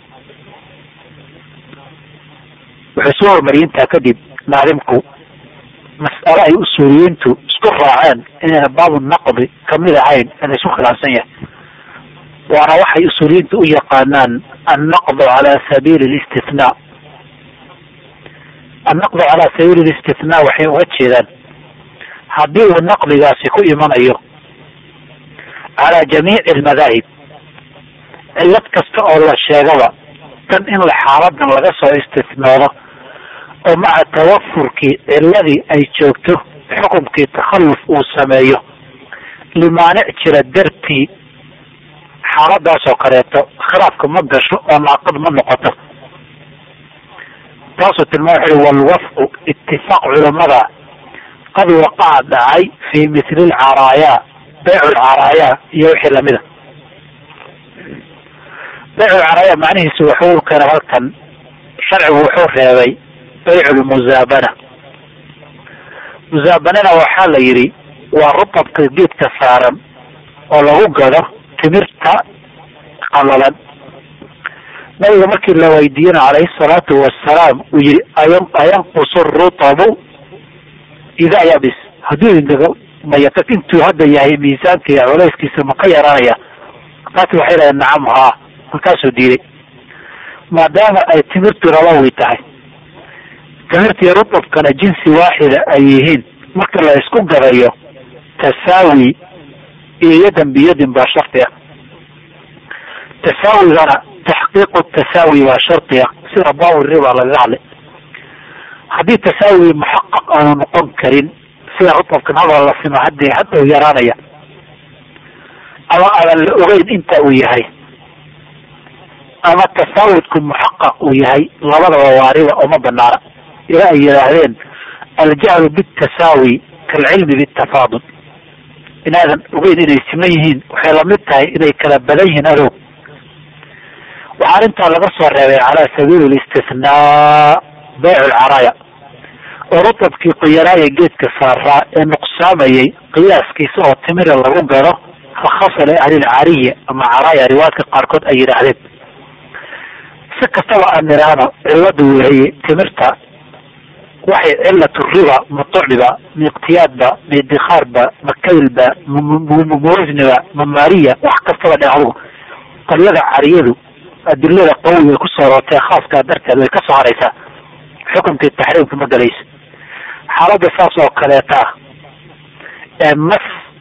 wuxuu soo hormariyay intaa kadib naadimku mas'alo ay usuuliyiintu isku raaceen inayna baabu naqdi kamid ahayn in isku khilaafsan yahay, waana waxay usuuliyiintu u yaqaanaan annaqdu cala sabiili alistithnaa. annaqdu cala sabiili alistithnaa waxay uga jeedaan haddii uu naqdigaasi ku imanayo calaa jamiici almadaahib, cillad kasta oo la sheegaba tan in la xaaladan laga soo istisnoodo oo maca tawafurkii ciladii ay joogto xukumkii takhalluf uu sameeyo limaanic jira dartii, xaaladaasoo kaleeto khilaafka ma gasho oo naaqid ma noqoto. taasuu tilmaama wuxu uhi walwafqu itifaaq culamada qad waqaca dhacay fii mithli alcaraayaa, baycu lcaraayaa iyo wixii lamida. baycu lcaraayaa macnihiisu wuxuu keenay halkan sharcigu wuxuu reebay baycu lmuzaabana. muzaabanana waxaa la yidhi waa rutabka geedka saaran oo lagu gado timirta qalalan. nabiga markii la weydiiyena calayhi salaatu wasalaam uu yihi ayanqusu rutabu idaa yabis, hadduu indago mayata intuu hadda yahay miisaanka iyo culayskiisa ma ka yaraanaya? taasi waxay dhahdeen nacam haa. markaasuu diiday maadaama ay timirtu rabawi tahay, timirtiiyo rutabkana jinsi waaxida ay yihiin, marka la isku gadayo tasaawi iyo yadan biyadin baa sharti ah. tasaawigana taxqiiqu tasaawi baa sharti ah, sida baabu riba laga hadlay. haddii tasaawi muxaqaq aanu noqon karin, sida rutabkan hadal la simo haddii hadda u yaraanaya ama aan la ogeyn inta uu yahay, ama tasaawudku muxaqaq uu yahay, labadaba waariba uma banaana. ilaa ay yidhaahdeen aljahlu bitasaawi kaalcilmi bitafaadul, inaadan ogeyn inay siman yihiin waxay lamid tahay inay kala badan yihiin adow. waxaa arrintaa laga soo reebay calaa sabiili listisnaa baycu lcaraaya, oo rutabkii qoyanaaya geedka saaraa ee nuqsaamayay qiyaaskiisa oo timira lagu gado rakhasa liahlilcariya ama caraaya riwaayadka qaarkood ay yidhaahdeen. si kastaba aan niraano ciladu weeye timirta waxay cilatu riba ma tucbiba ma iqtiyaadba ma idikaarba ma kaylba mawasniba ma maariya, wax kastaba dhe adugu qaryada cariyadu adilada qawiga ay kusoo rootee khaaskaa darteed way kasoo haraysaa, xukunkii taxriimka ma galayso. xaaladda saas oo kaleeta ah ee mas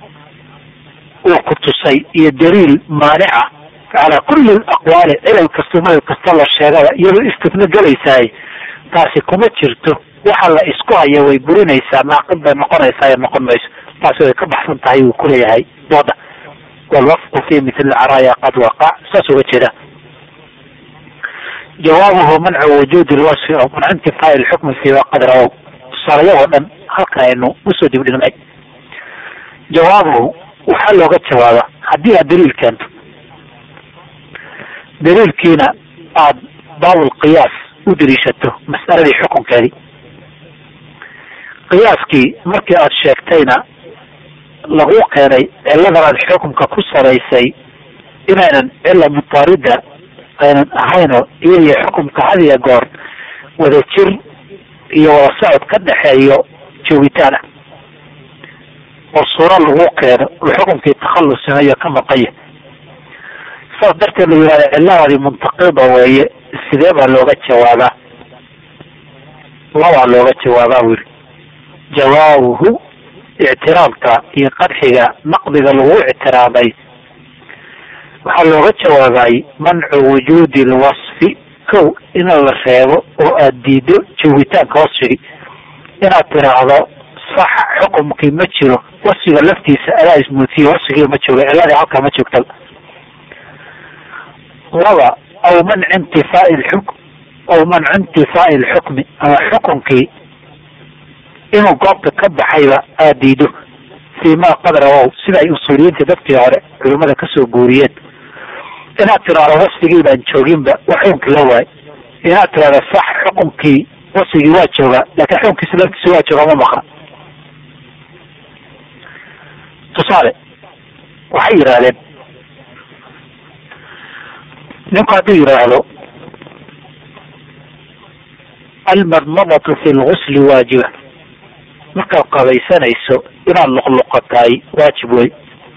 uu ku tusay iyo daliil maanica calaa kulli aqwaali cilal kasta meel kasta la sheegaba iyadoo istifna galaysaay, taasi kuma jirto. waxa la isku haya way burinaysaa, naaqid bay noqonaysaa ee noqon mayso. taasi way ka baxsan tahay wuu kuleeyahay dooda. walwafqu fi mithli caraaya qad waqac, saas uga jeeda. jawaabuhu mancu wujuudi lwasfi oo mancu intifaa'i lxukmi fiima qad rawow. tusaalayahoo dhan halkan aynu usoo dibdhignay. jawaabuhu waxaa looga jawaaba haddii aad daliil keento, daliilkiina aada baabulqiyaas u daliishato mas'aladii xukunkeedii. qiyaaskii markii aada sheegtayna lagu keenay ciladan aad xukunka ku salaysay inaynan cila mutaarida aynan ahayno iyaiyo xukunka hadiya goor wada jir iyo wada socod ka dhexeeyo joogitaana, oo suuro lagu keeno oo xukunkii takhallus sameeyo ka maqanya. saas darteed la yihahda ciladaadi muntaqida weeye, sidee baa looga jawaabaa? labaa looga jawaabaa buu yiri. jawaabuhu ictiraamka iyo qadxiga naqdiga lagu ictiraamay waxaa looga jawaabay mancu wujuudi lwasfi. kow in la reebo oo aada diido joogitaanka wasfigi, inaad tiraahdo sax xukumkii ma jiro, wasfiga laftiisa adaa ismuutiye, wasfigii ma joogo, ciladii halkaa ma joogta. laba aw manci intifaa'i lxukm aw mancu intifaa'i lxukmi, ama xukunkii inuu goobta ka baxayba aad diido fii ma qad rawow sida ay usuuliyiinta dadkii hore culimmada kasoo guuriyeen. inaad tiraahdo wasfigii baan jooginba waa xukunkii la waay, inaad tiraahdo sax xukunkii wasfigii waa joogaa laakiin xukunkiisa laftiisa waa joogaa ma maqna. tusaale waxay yidhaahdeen ninku hadduu yidhaahdo almadmadatu fi lgusli waajiba, markaad qabaysanayso inaad luqluqataay waajib wey.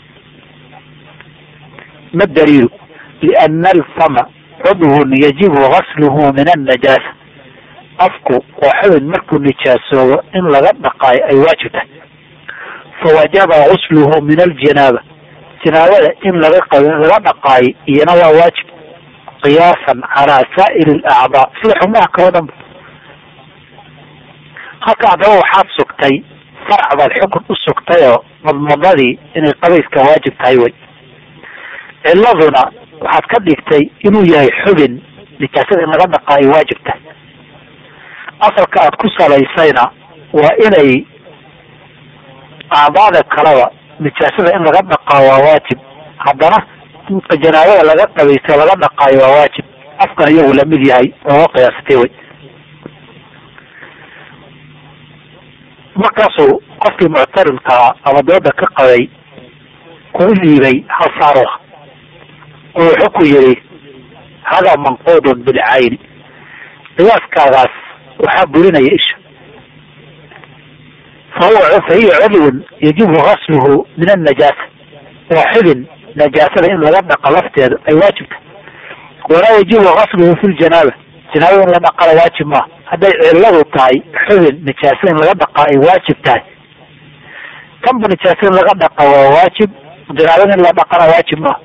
ma daliilu liana alfama cudwun yajibu gasluhu min annajaasa, afku waa xubin markuu nijaasoobo in laga dhaqaayo ay waajib tahay. fawajaba gusluhu min aljanaaba, janaabada in laga laga dhaqaayo iyana waa waajib qiyaasan calaa saa'iri alacdaa, sida xubnaha kaloo dhanba. halka haddaba waxaad sugtay farc baad xukun u sugtayoo madmadadii inay qabayska waajib tahay wey. ciladuna waxaad ka dhigtay inuu yahay xubin nijaasada in laga dhaqaayo waajib tahay. asalka aad ku salaysayna waa inay acdaada kaleba nijaasada in laga dhaqaa waa waajib, haddana inka janaabada laga qabaysto laga dhaqaayo waa waajib. afkan iyagu lamid yahay oo qiyaasatay wey. markaasuu qofkii muctaridkaa ama dooda ka qabay kuu dhiibay hal saaruha oo wuxuu ku yidhi hadaa manquudun bilcayni, qiyaaskaagaas waxaa burinaya isha. fahuwa fahiya cudwun yajibu gasluhu min annajaasa, waa xubin najaasada in laga dhaqa lafteeda ay waajibta. walaa yajibu gasluhu fi ljanaaba, janaabada in la dhaqana waajib maaha. hadday ciladu tahay xubin nijaasa in laga dhaqa ay waajib tahay, kanba nijaasa in laga dhaqa waa waajib, janaabada in la dhaqana waajib maaha.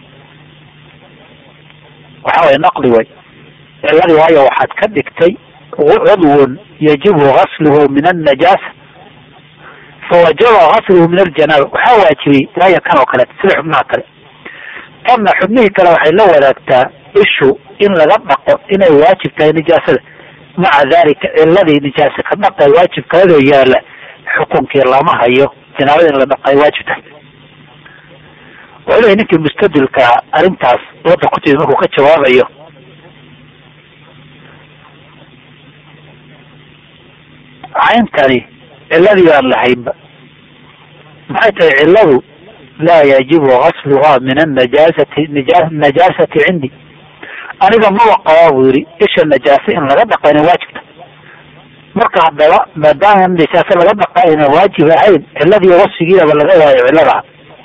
waxa way naqli way ciladii, waayo waxaad ka dhigtay cudwun yajibu gasluhu min annajaasa fawajaba gasluhu min aljanaaba, waxaa waajibay waayo kan oo kale sida xubnaha kale. kanna xubnihii kale waxay la wadaagtaa ishu in laga dhaqo inay waajib tahay nijaasada. maca dalika ciladii nijaasa ka dhaqay waajibkaadoo yaala xukunkii lama hayo, janaabada in la dhaqay waajib tahay. wuxuu leeyahy ninkii mustadilkaa arrintaas dooda ku timid markuu ka jawaabayo, cayntani ciladii baan lahaynba. maxay tahay ciladu? laa yajibu gasluhaa min anajaasati najaasati cindi, aniga maba qabaa buu yidhi isha najaasa in laga dhaqa inay waajibta. marka haddaba maadaama najaasa laga dhaqa ayna waajib ahayn, ciladii wasfigiidaba laga waayo ciladaha.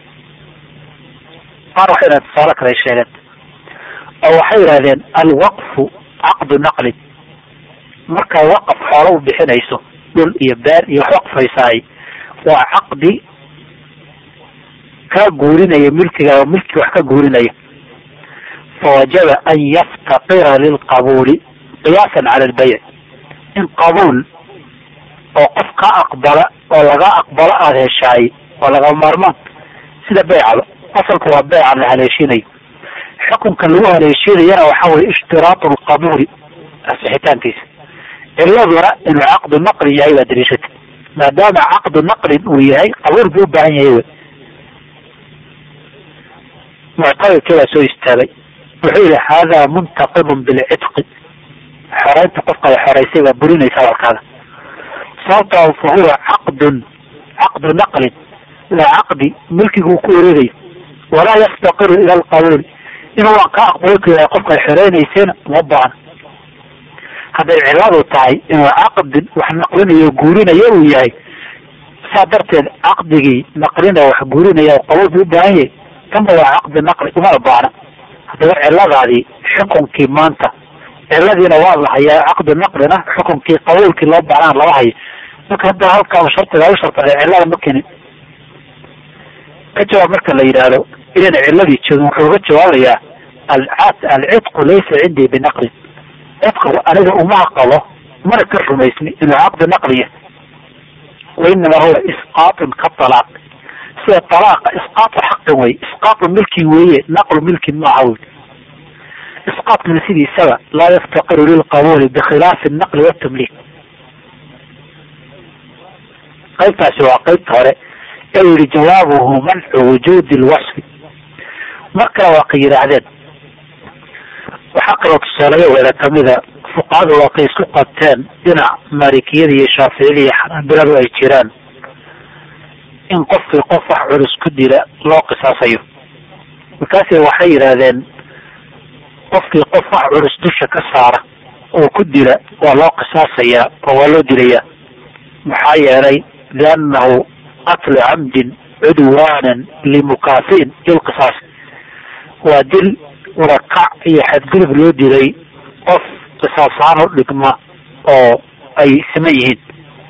qaar waxay tusaale kale sheegeen oo waxay yidhahdeen alwaqfu caqdu naqlin, markaa waqaf xoolo u bixinayso dhul iyo beer iyo wax waqfaysaay waa caqdi kaa guurinaya milkiga, milki wax ka guurinaya. fawajaba an yaftaqira lilqabuuli qiyaasan cala albayc, in qabuul oo qof ka aqbala oo laga aqbalo aada heshaay oo laga maarmaan sida beycaba. asalku waa beyca la haleeshinayo, xukunkan lagu haleeshinayana waxa weye ishtiraatu lqabuuli asixitaankiisa. ciladuna inuu caqdu naqli yahay baa daliishata. maadaama caqdu naqlin uu yahay qabuul buu ubaahan yahay wey. muctaridkii baa soo istaagay, wuxuu yihi hada muntaqidun bilcidqi, xoreynta qofka ay xoreysay baa burinaysa hadalkaada. sababtaa fahuwa caqdun caqdu naqlin, waa caqdi milkigu ku wareegayo. walaa yaftaqiru ila alqabuuli, inuu waan ka aqbali kara qofka ay xoreynaysayna uma baahna. hadday ciladu tahay inuu caqdi wax naqlinayo guurinayo uu yahay, saa darteed caqdigii naqlina wax guurinaya oo qabuul buu ubaahan yahay, kanba waa caqdi naqli umana baahna. haddaba ciladaadii xukunkii maanta ciladiina waa la hayaa caqdi naqlina, xukunkii qabuulkii loo baahnaan lama hayo. marka hadda halkaaba shardiga u shardiga cilada ma kenin. ka jawaab marka la yidhaahdo inayna ciladii joogin, wuxuu uga jawaabayaa alcidqu laysa cindii binaqlin, cidqigu aniga uma qabo mana ka rumaysni inuu caqdi naqliya. wainama huwa isqaatun ka talaaq, sida talaaqa isqaatu xaqin wey, isqaatu milkin weeye, naqlu milkin maaha wy. isqaatkana sidiisaba laa yaftaqiru lilqabuuli bikhilaafi naqli watamliik. qaybtaasi waa qaybta hore ee yihi jawaabuhu mancu wujuudi lwasfi. mar kale waa ka yidhaahdeen waxaa kaloo tusaalayaweeda kamida fuqahadu waa kay isku qabteen dhinac maalikiyada iyo shaaficiyada iyo xanaabiladu ay jiraan in qofkii qof wax culus ku dila loo qisaasayo. markaasi waxay yidhaahdeen qofkii qof wax culus dusha ka saara oo ku dila waa loo qisaasayaa oo waa loo dilayaa. maxaa yeelay liannahu qatlu camdin cudwaanan limukaafiin lilqisaas, waa dil urakac iyo xadgudub loo dilay qof qisaasaan u dhigma oo ay siman yihiin.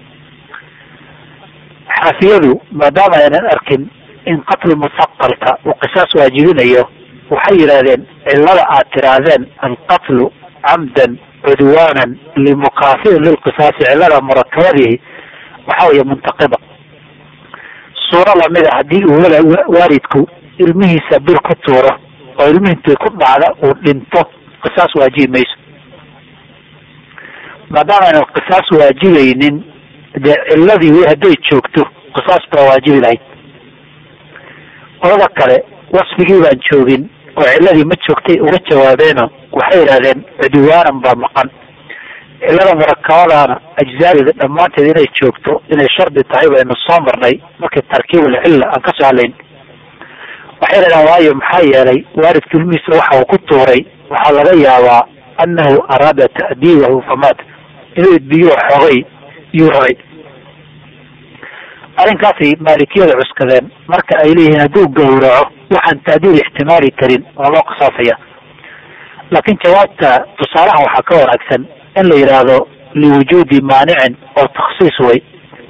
xaafiyadu maadaama aynan arkin in qatlu musaqalka uu qisaas waajibinayo waxay yidhaahdeen cilada aad tiraahdeen alqatlu camdan cudwaanan limukaafiin lilqisaasi cilada murakabadihi waxaa weeye muntaqiba. suuro lamida haddii uu waalidku ilmihiisa bir ku tuuro oo ilmihi intii ku dhacda uu dhinto qisaas waajibi mayso. maadaama aynan qisaas waajibaynin dee ciladii hadday joogto qisaas baa waajibi lahayd. qolada kale wasfigii baan joogin oo ciladii ma joogtay uga jawaabeeno waxay yidhahdeen cudwaanan baa maqan. cilada murakabadaana ajzaadeda dhammaanteed inay joogto inay shardi tahay baynu soo marnay markii tarkiibulcilla aan kasoo hadlayn. waxay yidhahdeen waayo maxaa yeelay waalidka ilmihiisa waxa uu ku tuuray waxaa laga yaabaa annahu araada ta'diibahu famaat, inuu idbiyo xoogay iyuu rabay. arrinkaasay maalikiyada cuskadeen marka ay leeyihiin hadduu gawraco waxaan ta'diil ixtimaali karin oo loo qisaasaya. laakiin jawaabta tusaalahan waxaa ka wanaagsan in la yidhaahdo liwujuudi maanicin oo takhsiis way.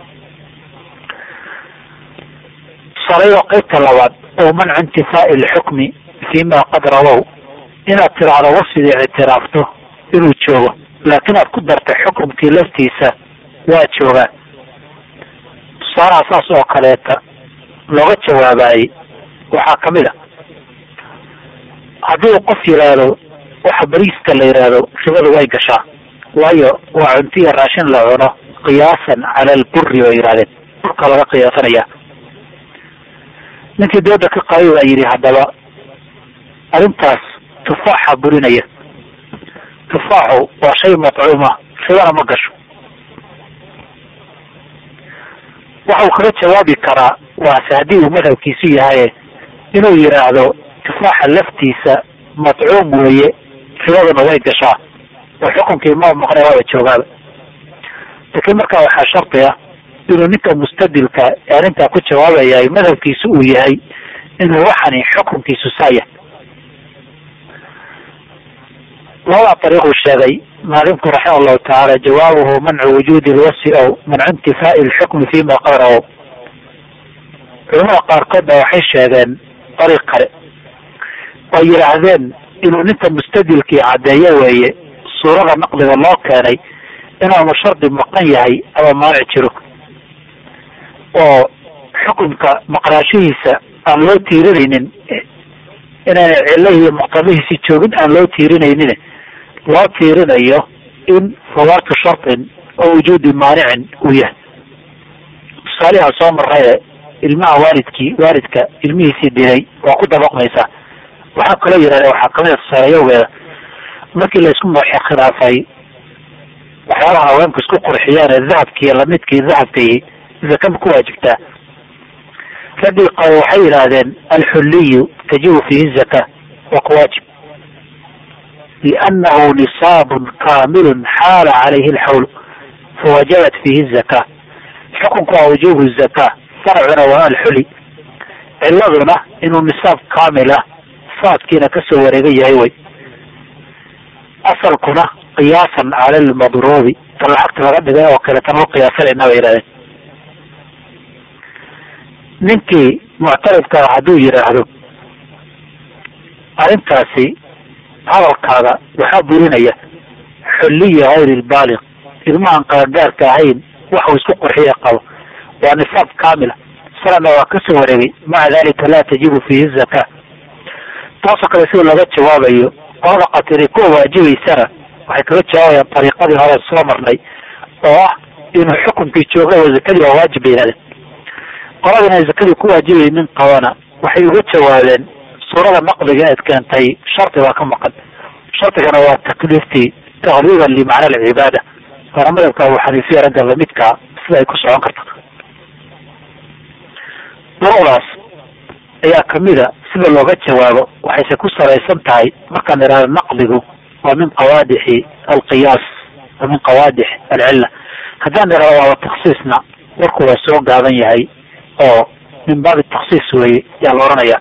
tusaalayo qaybta labaad oo mancu intifaa'i lxukmi fiima qad rawow, inaad tiraahdo wasfigii ictiraafto inuu joogo laakiin aad ku dartay xukumkii laftiisa waa joogaan. tusaalaha saas oo kaleeta looga jawaabayey waxaa kamid a haddii qof yidhaahdo waxa bariiska la yidhaahdo ribadu way gashaa waayo waa cuntiya raashin la cuno qiyaasan cala alburi bay yidhahdeen, burka laga qiyaasanaya. ninkii dooda ka qabi baa yidhi haddaba arrintaas tufaaxa burinaya. tufaaxu waa shay matcuuma ribana ma gasho. waxau kaga jawaabi karaa waase haddii uu madhabkiisu yahay inuu yidhaahdo tufaaxa laftiisa matcuum weeye ribaduna way gashaa oo xukunkii ma maqnay waaba joogaaba. laakiin markaa waxaa shardi ah inuu ninka mustadilka ee arrintaa ku jawaabayahay madhabkiisu uu yahay inuu waxani xukunkiisu saaya. labada ariiquu sheegay maalimku raxima allahu tacaala jawaabuhu mancu wujuudi lwasfi aw mancu intifaa'i lxukmi fima qad rawow. culamada qaarkood ba waxay sheegeen ariiq kale oo yidhaahdeen inuu ninka mustadilkii caddeeyo weeye suurada naqdiga loo keenay inaanu shardi maqan yahay ama maanic jiro oo xukunka maqnaashihiisa aan loo tiirinaynin inaana cilahiiyo muqtadihiisi joogin aan loo tiirinaynin loo tiirinayo in fawaatu shartin oo wujuudi maanicin uu yahay. tusaalihaa soo marraye ilmaha waalidkii waalidka ilmihiisii dilay waa ku dabaqmaysaa. waxaa kaloo yidhahda waxaa kamid a tusaalayowgeeda markii la isku madax khilaafay waxyaalaha haweenku isku qurxiyaan ee dahabkiiyo lamidkii dahabkii zakama ku waajibtaa. raggii qabo waxay yidhaahdeen alxulliyu tajibu fiihi zaka waa ku waajib liannahu nisaabun kaamilun xaala calayhi alxawl fawajabat fiihi zaka. xukunku waa wujuubu zaka, farcuna waa alxuli, ciladuna inuu nisaab kaamil ah faadkiina kasoo wareega yahay way. asalkuna qiyaasan cala almadruubi tan lacagta laga dhigay oo kale tan u qiyaasanayna bay yidhahdeen. ninkii muctaridka ah hadduu yidhaahdo arrintaasi hadalkaaga waxaa burinaya xulliya hayri lbaaliq, ilmahan qaangaarka ahayn waxuu isku qurxiya qabo waa nisaab kaamila sanadna waa kasoo wareegay maca dalika laa tajibu fiihi zaka. taasoo kale sida looga jawaabayo qolada qatiri kuwa waajibaysana waxay kaga jawaabayaan ariiqadii hore soo marnay oo ah inuu xukunkii jooga oo zakadii waa waajib bay yidhahdeen. qolada inay zakadii ku waajibaynin qabana waxay uga jawaabeen suurada naqdiga eed keentay shardi baa ka maqan. shardigana waa takliiftii taqriiban limacna alcibaada. waana madhabka abu xaniifiya ragga lamidkaa sida ay ku socon karta. duruqdaas ayaa kamida sida looga jawaabo waxayse ku salaysan tahay markaan idhahdo naqdigu waa min qawaadixi alqiyaas wa min qawaadix alcilla. haddaan idhahdo waaba taksiisna warku waa soo gaaban yahay oo min baabi taksiis weye yaa la oranaya.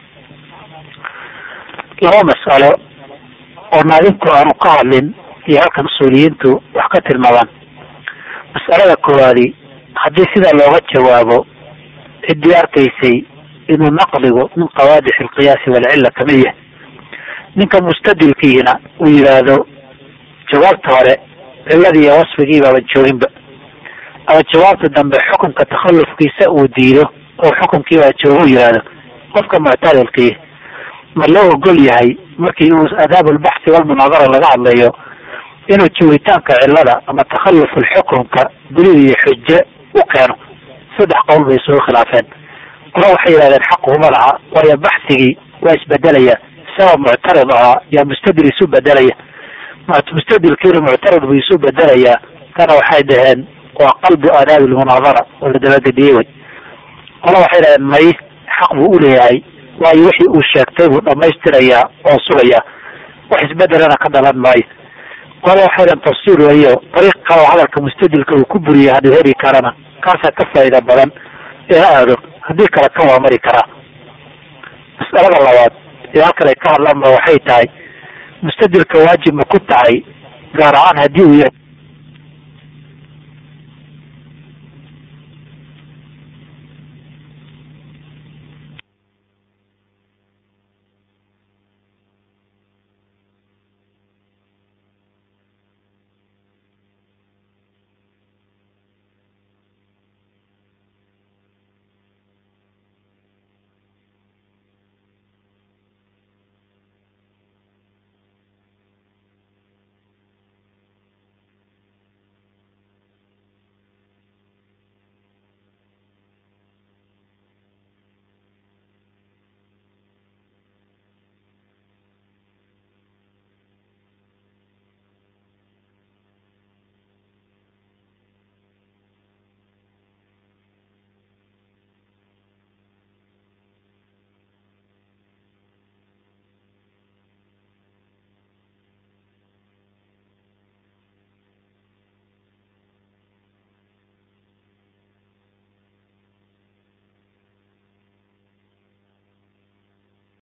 laba mas'alo oo naadinku aanu ka hadlin iyo halkan usuuliyiintu wax ka tilmaadaan. mas'alada koowaadi haddii sidaa looga jawaabo ciddii arkaysay inuu naqdigu min qawaadix alqiyaasi walcilla kamid yahay, ninka mustadilkiina uu yidhaahdo jawaabta hore cilladii iyo wasfigii baaban jooginba, ama jawaabta dambe xukunka takhallufkiisa uu diido oo xukunkii baa jooga u yidhaahdo, qofka muctadilkii ma loo ogol yahay markii uu aadaab albaxsi walmunaadara laga hadlayo inuu joogitaanka cillada ama takhalluf alxukunka daliil iyo xujo u keeno? saddex qowl bay soo khilaafeen. qolo waxay yidhahdeen xaquma laha, waayo baxsigii waa isbedelaya, isagoo muctarid ahaa yaa mustadil isu bedelaya, mustadilkiina muctarid buu isu bedelayaa. kana waxay dhaheen waa qalbu aadaabi almunaadara oo la dabagediyey wey. qolo waxay yidhahdeen may xaq buu uleeyahay, waayo wixii uu sheegtay buu dhamaystirayaa oo sugayaa, wax isbedelana ka dhalan maayo. qolo waxay yidhahdeen tafsiir weeyo dariiq kaloo hadalka mustadilka uu ku buriyay hadduu heli karana kaasaa ka faa'iida badan ee ha aado, haddii kale kan waa mari karaa. mas'alada labaad ee halkan ay ka hadlaan ba waxay tahay mustadilka waajib ma ku tahay gaar ahaan haddii uu yahay